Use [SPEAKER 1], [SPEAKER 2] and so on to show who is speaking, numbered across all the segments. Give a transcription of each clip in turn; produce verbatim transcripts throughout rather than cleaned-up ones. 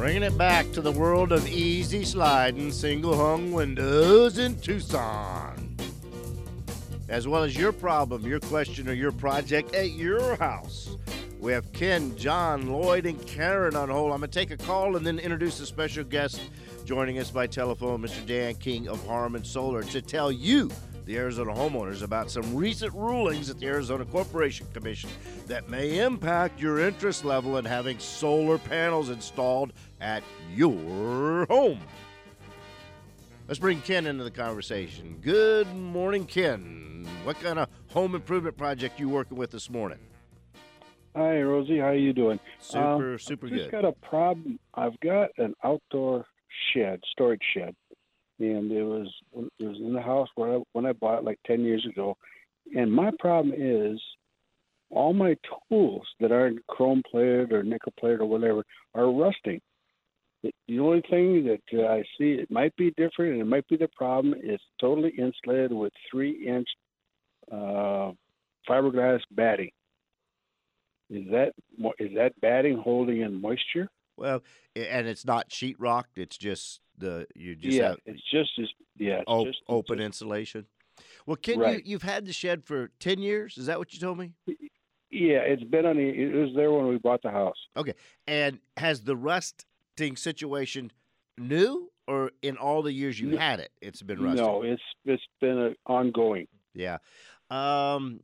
[SPEAKER 1] Bringing it back to the world of easy sliding single hung windows in Tucson. As well as your problem, your question, or your project at your house. We have Ken, John, Lloyd, and Karen on hold. I'm going to take a call and then introduce a special guest joining us by telephone, Mister Dan King of Harmon Solar, to tell you, the Arizona homeowners, about some recent rulings at the Arizona Corporation Commission that may impact your interest level in having solar panels installed at your home. Let's bring Ken into the conversation. Good morning, Ken. What kind of home improvement project you working with this morning?
[SPEAKER 2] Hi, Rosie. How you doing?
[SPEAKER 1] Super,
[SPEAKER 2] um,
[SPEAKER 1] super
[SPEAKER 2] I've
[SPEAKER 1] good.
[SPEAKER 2] Just got a problem. I've got an outdoor shed, storage shed, and it was it was in the house where I, when I bought it like ten years ago. And my problem is all my tools that aren't chrome plated or nickel plated or whatever are rusting. The only thing that uh, I see, it might be different, and it might be the problem, is totally insulated with three-inch uh, fiberglass batting. Is that is that batting holding in moisture?
[SPEAKER 1] Well, and it's not sheetrock. It's just the you just
[SPEAKER 2] yeah,
[SPEAKER 1] have
[SPEAKER 2] it's just just yeah, it's
[SPEAKER 1] op-
[SPEAKER 2] just
[SPEAKER 1] open
[SPEAKER 2] just,
[SPEAKER 1] insulation. Well, Ken,
[SPEAKER 2] right.
[SPEAKER 1] you you've had the shed for ten years. Is that what you told me?
[SPEAKER 2] Yeah, it's been on the. It was there when we bought the house.
[SPEAKER 1] Okay, and has the rusting situation new, or in all the years you've
[SPEAKER 2] no,
[SPEAKER 1] had it, it's been rusting?
[SPEAKER 2] No, it's it's been a, ongoing.
[SPEAKER 1] Yeah. Um.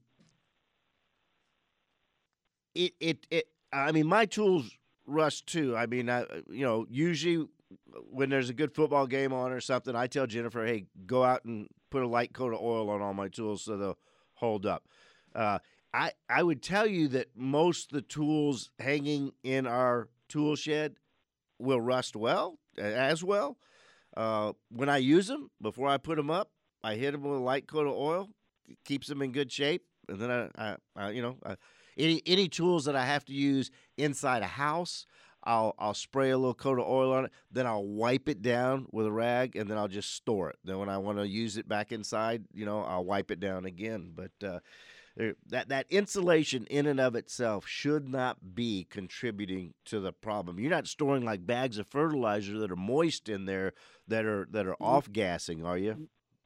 [SPEAKER 1] It, it it I mean, my tools rust too. I mean, I you know usually when there's a good football game on or something, I tell Jennifer, hey, go out and put a light coat of oil on all my tools so they'll hold up. Uh, I I would tell you that most of the tools hanging in our tool shed will rust well as well. Uh, when I use them, before I put them up, I hit them with a light coat of oil, keeps them in good shape, and then I, I, I you know. I, Any any tools that I have to use inside a house, I'll I'll spray a little coat of oil on it. Then I'll wipe it down with a rag, and then I'll just store it. Then when I want to use it back inside, you know, I'll wipe it down again. But uh, that that insulation in and of itself should not be contributing to the problem. You're not storing like bags of fertilizer that are moist in there that are that are off gassing, are you?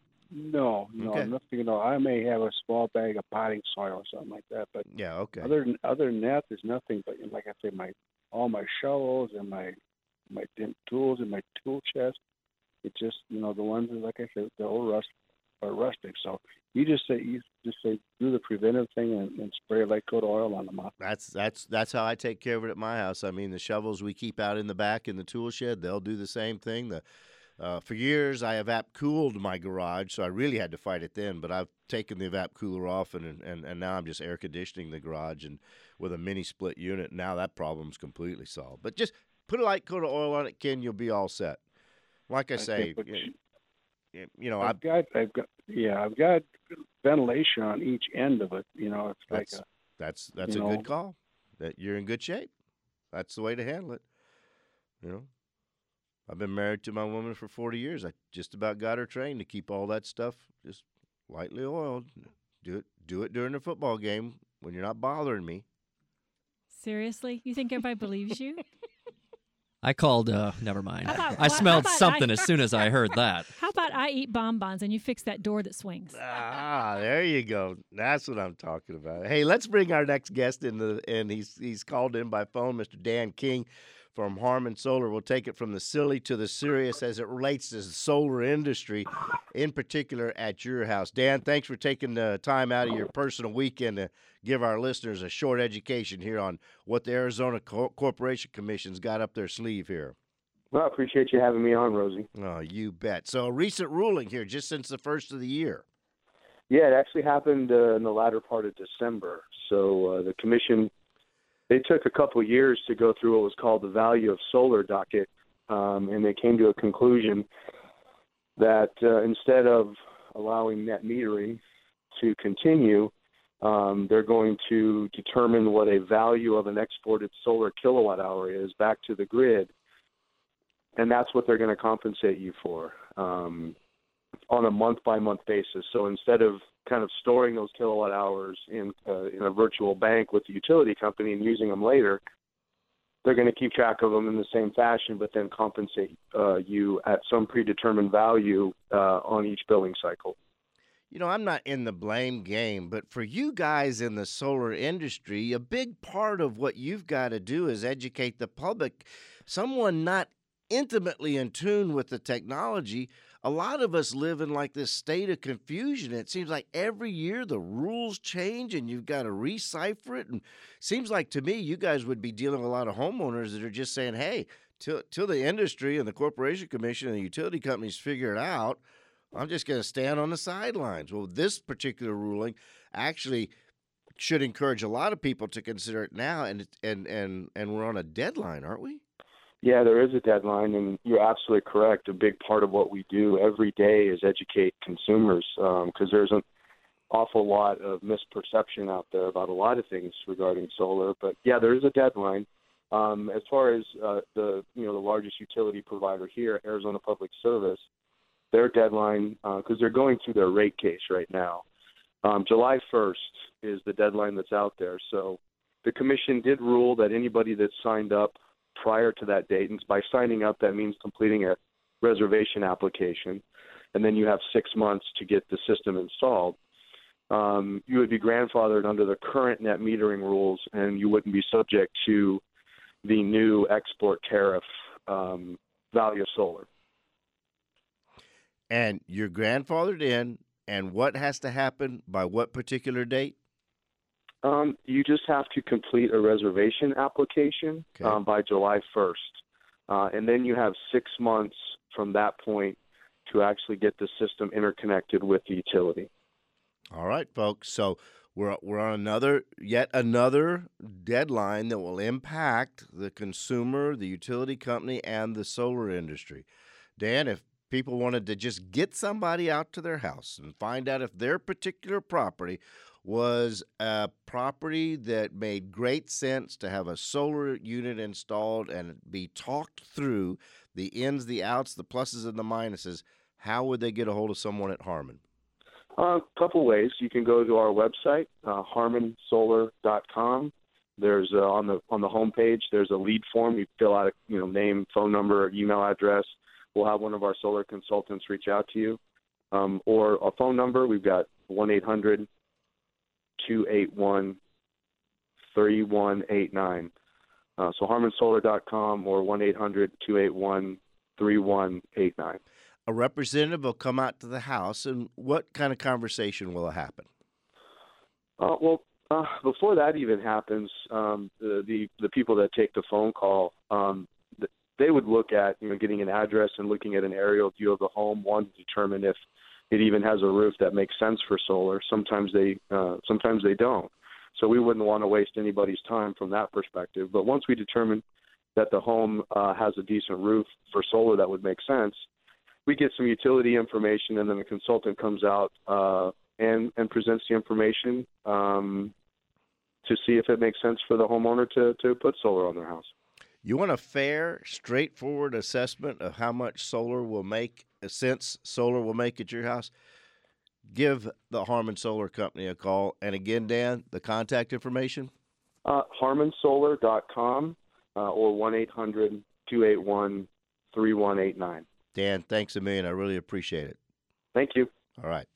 [SPEAKER 2] No, no,
[SPEAKER 1] Okay.
[SPEAKER 2] nothing. You know, I may have a small bag of potting soil or something like that, but
[SPEAKER 1] Yeah, okay.
[SPEAKER 2] other than other than that, there's nothing. But like I say, my all my shovels and my my tools and my tool chest, it just you know the ones that, like I said, the old rust are rusting. So you just say you just say do the preventive thing and, and spray a light coat of oil on them.
[SPEAKER 1] That's that's that's how I take care of it at my house. I mean, the shovels we keep out in the back in the tool shed, they'll do the same thing. The Uh, for years, I evap cooled my garage, so I really had to fight it then. But I've taken the evap cooler off, and and, and now I'm just air conditioning the garage and with a mini split unit. Now that problem's completely solved. But just put a light coat of oil on it, Ken. You'll be all set. Like I say,
[SPEAKER 2] Okay,
[SPEAKER 1] you, you know,
[SPEAKER 2] I've
[SPEAKER 1] I've,
[SPEAKER 2] got I've got yeah I've got ventilation on each end of it. You know, it's like
[SPEAKER 1] that's
[SPEAKER 2] a,
[SPEAKER 1] that's that's a
[SPEAKER 2] you know,
[SPEAKER 1] good call. That you're in good shape. That's the way to handle it. You know. I've been married to my woman for forty years. I just about got her trained to keep all that stuff just lightly oiled. Do it do it during the football game when you're not bothering me.
[SPEAKER 3] Seriously? You think everybody believes you?
[SPEAKER 4] I called, uh, never mind.
[SPEAKER 3] How about-
[SPEAKER 4] I
[SPEAKER 3] how
[SPEAKER 4] smelled
[SPEAKER 3] about
[SPEAKER 4] something
[SPEAKER 3] I-
[SPEAKER 4] as soon as I heard that.
[SPEAKER 3] How about I eat bonbons and you fix that door that swings?
[SPEAKER 1] Ah, there you go. That's what I'm talking about. Hey, let's bring our next guest in, the, and he's he's called in by phone, Mister Dan King from Harmon Solar. We'll take it from the silly to the serious as it relates to the solar industry, in particular at your house. Dan, thanks for taking the time out of your personal weekend to give our listeners a short education here on what the Arizona Co- Corporation Commission's got up their sleeve here.
[SPEAKER 5] Well, I appreciate you having me on, Rosie.
[SPEAKER 1] Oh, you bet. So a recent ruling here just since the first of the year.
[SPEAKER 5] Yeah, it actually happened uh, in the latter part of December. So uh, the commission, they took a couple of years to go through what was called the value of solar docket, um, and they came to a conclusion that uh, instead of allowing net metering to continue, um, they're going to determine what a value of an exported solar kilowatt hour is back to the grid, and that's what they're going to compensate you for um, on a month-by-month basis. So instead of kind of storing those kilowatt hours in uh, in a virtual bank with the utility company and using them later, they're going to keep track of them in the same fashion, but then compensate uh, you at some predetermined value uh, on each billing cycle.
[SPEAKER 1] You know, I'm not in the blame game, but for you guys in the solar industry, a big part of what you've got to do is educate the public. Someone not intimately in tune with the technology, a lot of us live in like this state of confusion. It seems like every year the rules change and you've got to recipher it. And it seems like to me you guys would be dealing with a lot of homeowners that are just saying, hey, till, till the industry and the Corporation Commission and the utility companies figure it out, I'm just going to stand on the sidelines. Well, this particular ruling actually should encourage a lot of people to consider it now, and and and and we're on a deadline, aren't we?
[SPEAKER 5] Yeah, there is a deadline, and you're absolutely correct. A big part of what we do every day is educate consumers because um, there's an awful lot of misperception out there about a lot of things regarding solar. But yeah, there is a deadline. Um, as far as uh, the you know the largest utility provider here, Arizona Public Service, their deadline, because uh, they're going through their rate case right now. Um, July first is the deadline that's out there. So the commission did rule that anybody that signed up prior to that date, and by signing up, that means completing a reservation application, and then you have six months to get the system installed. Um, you would be grandfathered under the current net metering rules, and you wouldn't be subject to the new export tariff um, value of solar.
[SPEAKER 1] And you're grandfathered in, and what has to happen by what particular date?
[SPEAKER 5] Um, you just have to complete a reservation application
[SPEAKER 1] Okay.
[SPEAKER 5] um, by July first. Uh, and then you have six months from that point to actually get the system interconnected with the utility.
[SPEAKER 1] All right, folks. So we're we're on another yet another deadline that will impact the consumer, the utility company, and the solar industry. Dan, if people wanted to just get somebody out to their house and find out if their particular property was a property that made great sense to have a solar unit installed and be talked through the ins, the outs, the pluses and the minuses, how would they get a hold of someone at Harman?
[SPEAKER 5] A uh, couple ways. You can go to our website, uh, harman solar dot com. There's uh, on the on the homepage. There's a lead form. You fill out a you know name, phone number, email address. We'll have one of our solar consultants reach out to you, um, or a phone number. We've got one eight hundred two eight one three one eight nine. Uh, so harman solar dot com or one eight hundred two eight one three one eight nine.
[SPEAKER 1] A representative will come out to the house, and what kind of conversation will happen?
[SPEAKER 5] Uh, well, uh, before that even happens, um, the, the the people that take the phone call, um, they would look at you know getting an address and looking at an aerial view of the home. One, to determine if it even has a roof that makes sense for solar. Sometimes they uh, sometimes they don't. So we wouldn't want to waste anybody's time from that perspective. But once we determine that the home uh, has a decent roof for solar that would make sense, we get some utility information, and then the consultant comes out uh, and, and presents the information um, to see if it makes sense for the homeowner to, to put solar on their house.
[SPEAKER 1] You want a fair, straightforward assessment of how much solar will make, sense solar will make at your house? Give the Harman Solar Company a call. And again, Dan, the contact information?
[SPEAKER 5] Uh, harman solar dot com uh, or one eight hundred two eight one three one eight nine.
[SPEAKER 1] Dan, thanks a million. I really appreciate it.
[SPEAKER 5] Thank you.
[SPEAKER 1] All right.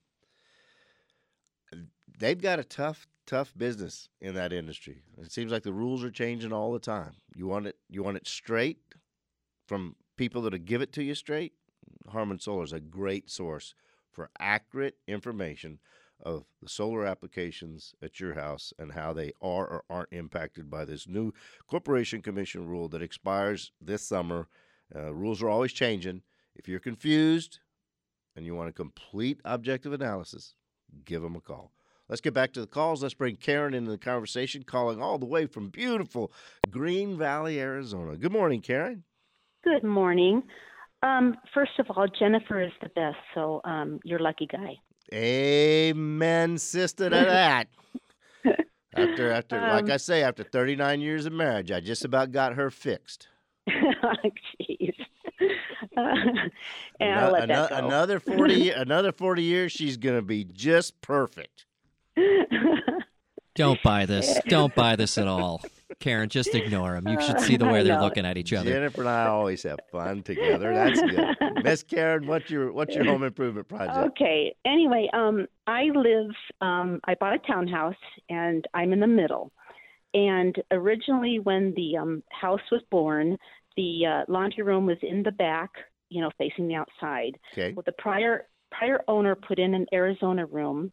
[SPEAKER 1] They've got a tough, tough business in that industry. It seems like the rules are changing all the time. You want it, you want it straight from people that'll give it to you straight? Harman Solar is a great source for accurate information of the solar applications at your house and how they are or aren't impacted by this new Corporation Commission rule that expires this summer. Uh, rules are always changing. If you're confused and you want a complete objective analysis, give them a call. Let's get back to the calls. Let's bring Karen into the conversation, calling all the way from beautiful Green Valley, Arizona. Good morning, Karen.
[SPEAKER 6] Good morning. Um, first of all, Jennifer is the best, so um, you're a lucky guy.
[SPEAKER 1] Amen, sister, to that. after, after,
[SPEAKER 6] um,
[SPEAKER 1] like I say, after thirty-nine years of marriage, I just about got her fixed.
[SPEAKER 6] Jeez. Uh, and
[SPEAKER 1] Ano-
[SPEAKER 6] I'll let
[SPEAKER 1] ano-
[SPEAKER 6] that go.
[SPEAKER 1] Another forty, another forty years, she's gonna be just perfect.
[SPEAKER 4] Don't buy this. Don't buy this at all. Karen, just ignore them. You should see the way
[SPEAKER 6] I
[SPEAKER 4] they're
[SPEAKER 6] know.
[SPEAKER 4] looking at each other.
[SPEAKER 1] Jennifer and I always have fun together. That's good. Miss Karen, what's your what's your home improvement project?
[SPEAKER 6] Okay. Anyway, um, I live. Um, I bought a townhouse, and I'm in the middle. And originally, when the um, house was born, the uh, laundry room was in the back, you know, facing the outside.
[SPEAKER 1] Okay.
[SPEAKER 6] Well, the prior prior owner put in an Arizona room,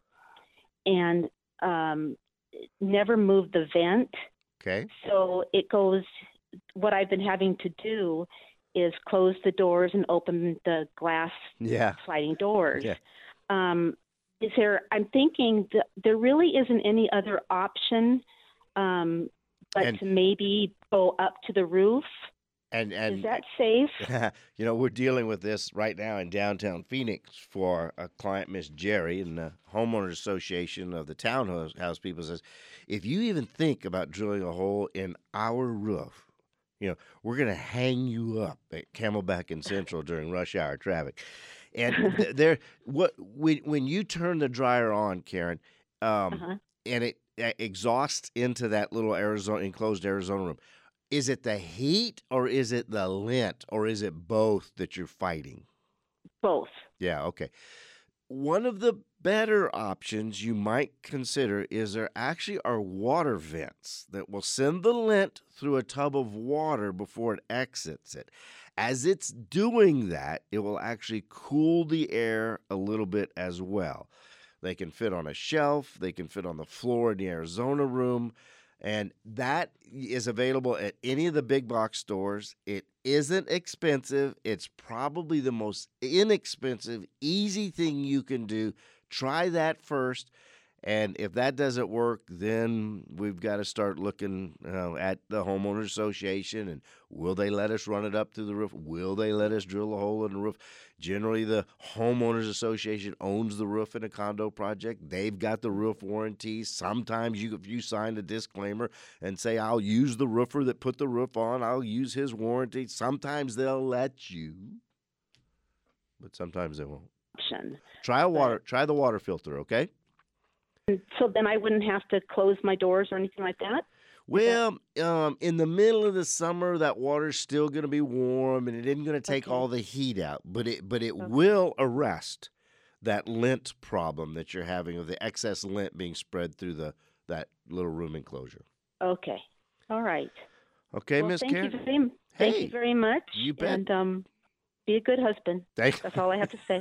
[SPEAKER 6] and um, never moved the vent.
[SPEAKER 1] Okay.
[SPEAKER 6] So it goes. What I've been having to do is close the doors and open the glass
[SPEAKER 1] Yeah.
[SPEAKER 6] sliding doors.
[SPEAKER 1] Yeah.
[SPEAKER 6] Um, is there? I'm thinking that there really isn't any other option, um, but
[SPEAKER 1] And-
[SPEAKER 6] to maybe go up to the roof.
[SPEAKER 1] And and
[SPEAKER 6] Is that safe?
[SPEAKER 1] you know, we're dealing with this right now in downtown Phoenix for a client, Miss Jerry, and the homeowners association of the townhouse house people says, if you even think about drilling a hole in our roof, you know, we're going to hang you up at Camelback and Central during rush hour traffic. And th- there, what when when you turn the dryer on, Karen, um,
[SPEAKER 6] Uh-huh.
[SPEAKER 1] and it uh, exhausts into that little Arizona enclosed Arizona room. Is it the heat or is it the lint or is it both that you're fighting?
[SPEAKER 6] Both.
[SPEAKER 1] Yeah, okay. One of the better options you might consider is there actually are water vents that will send the lint through a tub of water before it exits it. As it's doing that, it will actually cool the air a little bit as well. They can fit on a shelf, they can fit on the floor in the Arizona room. And that is available at any of the big box stores. It isn't expensive. It's probably the most inexpensive, easy thing you can do. Try that first. And if that doesn't work, then we've got to start looking uh, at the homeowners association and will they let us run it up through the roof? Will they let us drill a hole in the roof? Generally, the homeowners association owns the roof in a condo project. They've got the roof warranties. Sometimes you, if you sign a disclaimer and say, I'll use the roofer that put the roof on, I'll use his warranty. Sometimes they'll let you, but sometimes they won't.
[SPEAKER 6] Option.
[SPEAKER 1] Try a water. Try the water filter, okay?
[SPEAKER 6] So then I wouldn't have to close my doors or anything like that?
[SPEAKER 1] Well, um, in the middle of the summer, that water's still going to be warm, and it isn't going to take
[SPEAKER 6] Okay.
[SPEAKER 1] all the heat out, but it but it
[SPEAKER 6] Okay.
[SPEAKER 1] will arrest that lint problem that you're having of the excess lint being spread through the that little room enclosure.
[SPEAKER 6] Okay. All right.
[SPEAKER 1] Okay,
[SPEAKER 6] well,
[SPEAKER 1] Miss
[SPEAKER 6] thank
[SPEAKER 1] Karen.
[SPEAKER 6] you very, thank
[SPEAKER 1] Hey,
[SPEAKER 6] you very much.
[SPEAKER 1] you bet.
[SPEAKER 6] And um, be a good husband.
[SPEAKER 1] Thank-
[SPEAKER 6] That's all I have to say.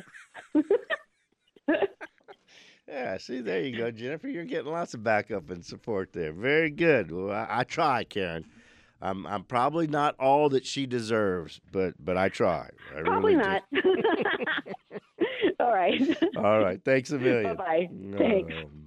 [SPEAKER 1] Yeah, see, there you go, Jennifer. You're getting lots of backup and support there. Very good. Well, I, I try, Karen. I'm I'm probably not all that she deserves, but but I try. I
[SPEAKER 6] Probably
[SPEAKER 1] really do.
[SPEAKER 6] not. All right.
[SPEAKER 1] All right. Thanks a million.
[SPEAKER 6] Bye-bye.
[SPEAKER 1] No,
[SPEAKER 6] Thanks.
[SPEAKER 1] um,